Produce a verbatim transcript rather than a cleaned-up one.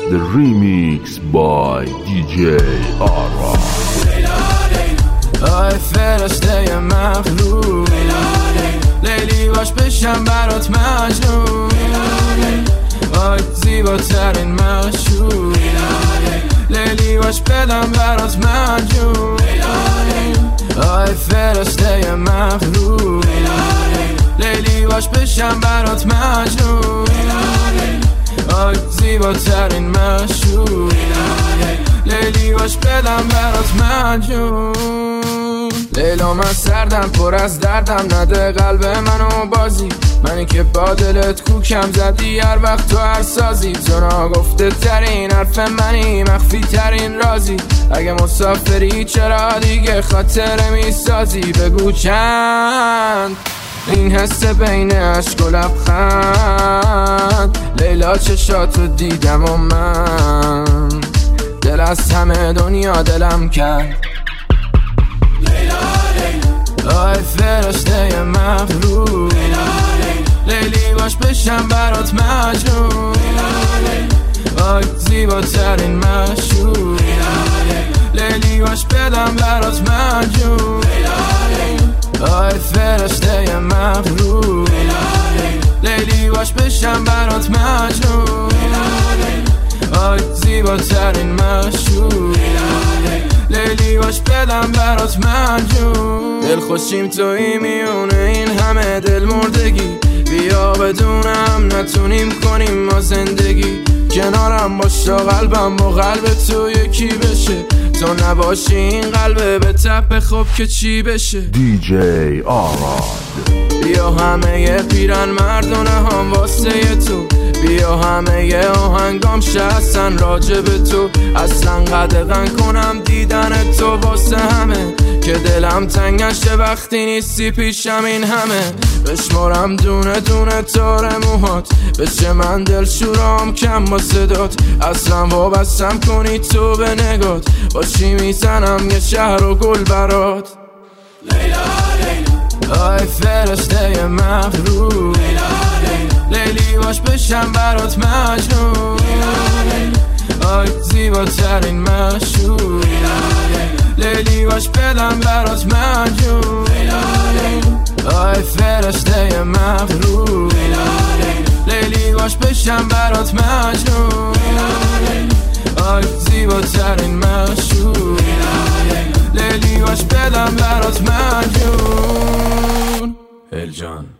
The remix by دی جی آرا. آی فرشته مغرور، لیلی باش بشم برات مجنون. آی زیباترین مشهور، لیلی باش بدم برات مجنون. آی فرشته مغرور، لیلی باش بشم برات مجنون. آی زیباترین مشهور، لیلی باش بدم برات مجنون. لیلا من سردم پر از دردم، نده قلب منو بازی، منی که با دلت کوکم زدی هر وقت تو هر سازی. تو ناگفته ترین حرف منی، مخفی ترین رازی. اگه مسافری چرا دیگه خاطره می سازی؟ بگو چند این حس بین عشق و لبخند. لیلا چشاتو دیدم و من دل از همه دنیا دلم کرد. آی فرشته مغرور، لیلی باش بشم برات مجنون. آی زیباترین مشهور، لیلی باش بدم برات مجنون. آی فرشته مغرور، لیلی باش بشم برات مجنون. آی زیباترین مشهور، لیلی باش بدم برات مجنون. دل خوشیم توی میونه این همه دل مردگی، بیا بدونم نتونیم کنیم ما زندگی. کنارم باش تا قلبم با قلب تو یکی بشه، تو نباشی این قلبه به تپ خوب که چی بشه. دی جی آرا. بیا همه ی پیرن مردونه هم واسه تو، بیا همه ی آهنگام شستن راجب تو. اصلا قدغن کنم دیدن تو واسه همه، که دلم تنگشه وقتی نیستی پیشم این همه. بشمارم دونه دونه تار موهات، بشه من دل شورام کم با صدات. اصلا وابستم کنی تو به نگات، باشی میزنم یه شهر و گل برات. لیلا لیلا آی فرشته مغرور، لیلی باش بشم برات مجنون. آی زیباترین مشهور، لیلی باش بدم برات مجنون. آی فرشته مغرور، لیلی باش بشم برات مجنون. آی زیباترین مشهور، لیلی باش بدم برات مجنون. الجان